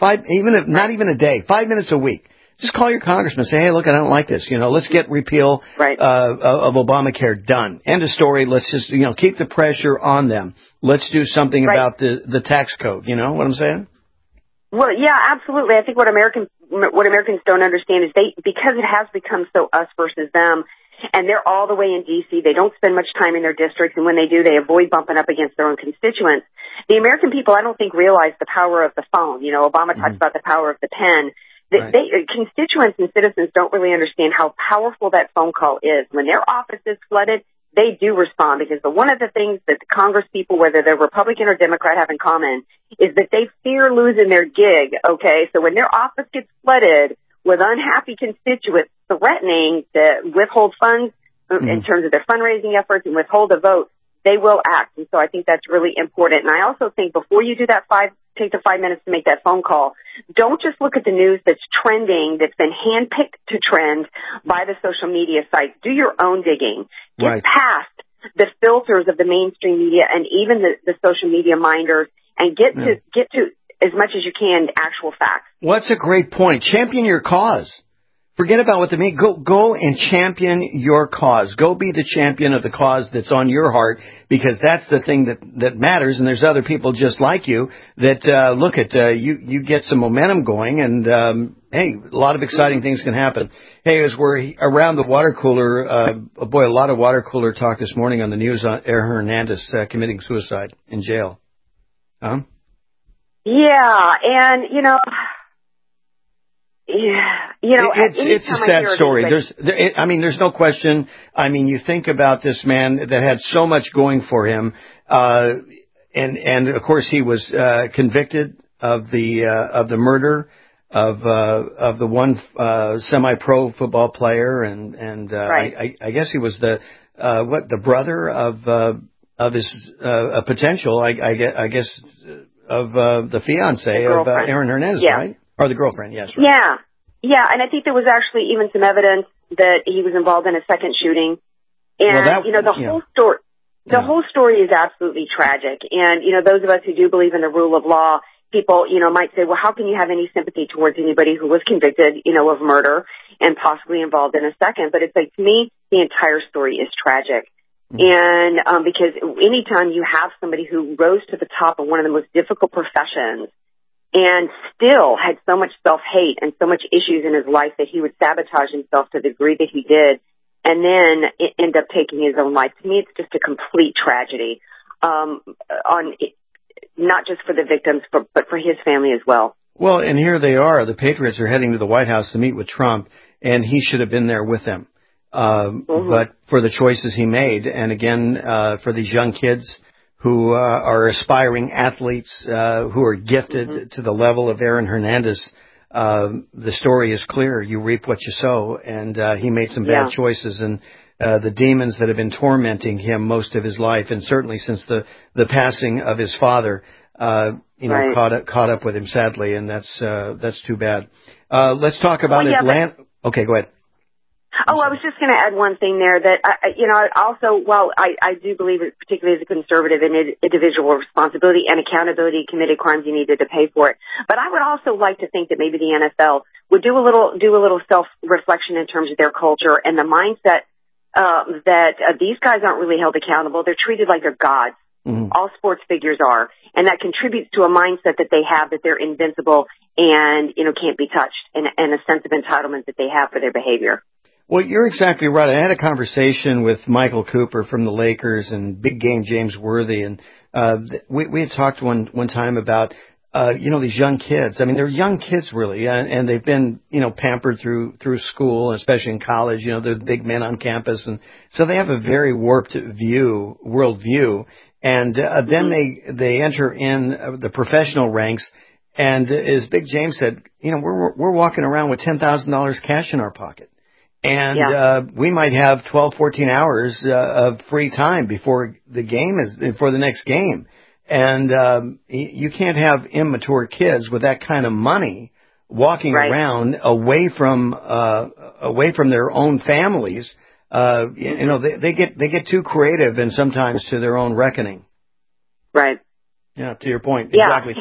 not even a day, 5 minutes a week. Just call your congressman and say, hey, look, I don't like this. Let's get repeal of Obamacare done. End of story. Let's just, keep the pressure on them. Let's do something about the tax code. You know what I'm saying? Well, yeah, absolutely. I think what Americans don't understand is because it has become so us versus them, and they're all the way in D.C., they don't spend much time in their districts, and when they do, they avoid bumping up against their own constituents. The American people, I don't think, realize the power of the phone. Obama talks about the power of the pen. Constituents and citizens don't really understand how powerful that phone call is. When their office is flooded, they do respond because one of the things that the Congress people, whether they're Republican or Democrat, have in common is that they fear losing their gig, okay? So when their office gets flooded with unhappy constituents threatening to withhold funds in terms of their fundraising efforts and withhold a vote, they will act. And so I think that's really important. And I also think before you do that take the 5 minutes to make that phone call, don't just look at the news that's trending, that's been handpicked to trend by the social media sites. Do your own digging. Get past the filters of the mainstream media and even the social media minders and get to as much as you can actual facts. Well, that's a great point. Champion your cause. Forget about what they mean. Go and champion your cause. Go be the champion of the cause that's on your heart, because that's the thing that matters. And there's other people just like you that you get some momentum going, and hey, a lot of exciting things can happen. Hey, as we're around the water cooler, a lot of water cooler talk this morning on the news on Aaron Hernandez committing suicide in jail. Huh? Yeah, and it's a sad story. There's no question. I mean, you think about this man that had so much going for him, and of course he was convicted of the murder of the one semi-pro football player, and I guess he was the brother of his potential, I guess of the fiance of Aaron Hernandez, right? Or the girlfriend, yes. Right. Yeah, and I think there was actually even some evidence that he was involved in a second shooting. And, the whole story is absolutely tragic. And, those of us who do believe in the rule of law, people, might say, well, how can you have any sympathy towards anybody who was convicted, of murder and possibly involved in a second? But it's like, to me, the entire story is tragic. And because anytime you have somebody who rose to the top of one of the most difficult professions and still had so much self-hate and so much issues in his life that he would sabotage himself to the degree that he did, and then end up taking his own life, to me, it's just a complete tragedy, not just for the victims, but for his family as well. Well, and here they are. The Patriots are heading to the White House to meet with Trump, and he should have been there with them. But for the choices he made, and again, for these young kids who are aspiring athletes, who are gifted to the level of Aaron Hernandez, the story is clear. You reap what you sow, and he made some bad choices, and the demons that have been tormenting him most of his life, and certainly since the passing of his father, caught up with him sadly, and that's too bad. Let's talk about Atlanta. Okay, go ahead. I was just going to add one thing there that, I do believe, particularly as a conservative, in individual responsibility and accountability, committed crimes, you needed to pay for it. But I would also like to think that maybe the NFL would do a little self-reflection in terms of their culture and the mindset that these guys aren't really held accountable. They're treated like they're gods. Mm-hmm. All sports figures are. And that contributes to a mindset that they have that they're invincible and, can't be touched, and a sense of entitlement that they have for their behavior. Well, you're exactly right. I had a conversation with Michael Cooper from the Lakers and Big Game James Worthy, and we had talked one time about these young kids. I mean, they're young kids really, and they've been pampered through school, especially in college. They're the big men on campus, and so they have a very warped worldview. And then they enter in the professional ranks, and as Big James said, we're walking around with $10,000 cash in our pocket. And we might have 12, 14 hours of free time before the next game. And you can't have immature kids with that kind of money walking around away from their own families. They get too creative and sometimes to their own reckoning. Right. Yeah, to your point. Yeah. Exactly.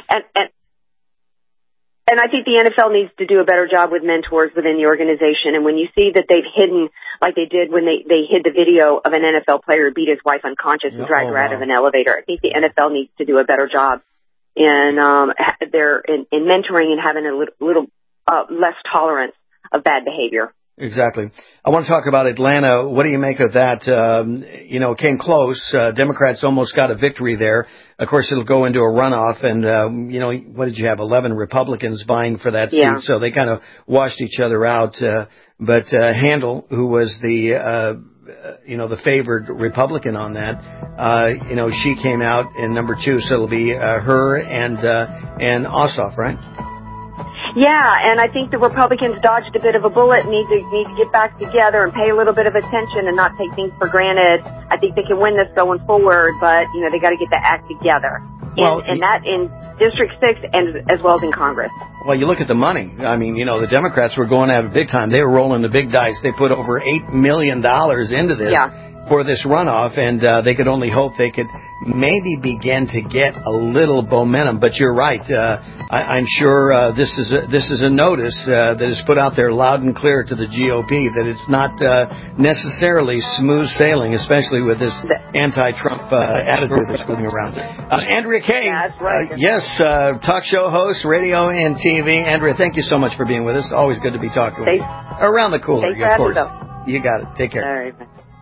And I think the NFL needs to do a better job with mentors within the organization. And when you see that they've hidden, like they did when they hid the video of an NFL player who beat his wife unconscious and dragged her out of an elevator, I think the NFL needs to do a better job in mentoring and having a little less tolerance of bad behavior. Exactly. I want to talk about Atlanta. What do you make of that? It came close. Democrats almost got a victory there. Of course, it'll go into a runoff, and, what did you have? 11 Republicans vying for that seat, so they kind of washed each other out. But Handel, who was the favored Republican on that, she came out in number 2, so it'll be her and Ossoff, right? Yeah, and I think the Republicans dodged a bit of a bullet and need to get back together and pay a little bit of attention and not take things for granted. I think they can win this going forward, but, they got to get the act together. And that in District 6 and as well as in Congress. Well, you look at the money. I mean, the Democrats were going at it big time. They were rolling the big dice. They put over $8 million into this. For this runoff, and they could only hope they could maybe begin to get a little momentum. But you're right. I'm sure this is a notice that is put out there loud and clear to the GOP that it's not necessarily smooth sailing, especially with this anti-Trump attitude that's going around. Andrea Kaye, yes, talk show host, radio and TV. Andrea, thank you so much for being with us. Always good to be talking with you. Around the cooler, of course. You got it. Take care. All right.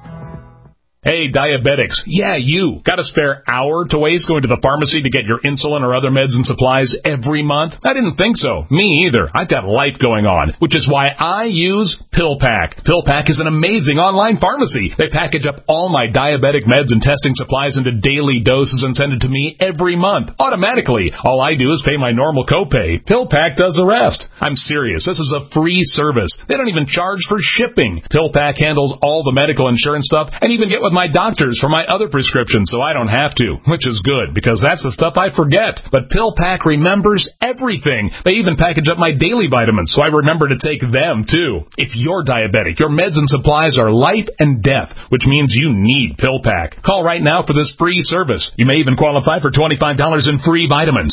Hey, diabetics. Yeah, you. Got a spare hour to waste going to the pharmacy to get your insulin or other meds and supplies every month? I didn't think so. Me either. I've got life going on, which is why I use PillPack. PillPack is an amazing online pharmacy. They package up all my diabetic meds and testing supplies into daily doses and send it to me every month, automatically. All I do is pay my normal copay. PillPack does the rest. I'm serious. This is a free service. They don't even charge for shipping. PillPack handles all the medical insurance stuff and even get with my doctors for my other prescriptions, so I don't have to, which is good because that's the stuff I forget. But PillPack remembers everything. They even package up my daily vitamins, so I remember to take them too. If you're diabetic, your meds and supplies are life and death, which means you need PillPack. Call right now for this free service. You may even qualify for $25 in free vitamins.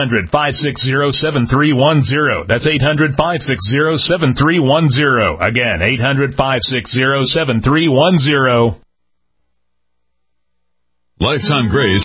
800-560-7310. That's 800-560-7310. Again, 800-560-7310. Lifetime Grace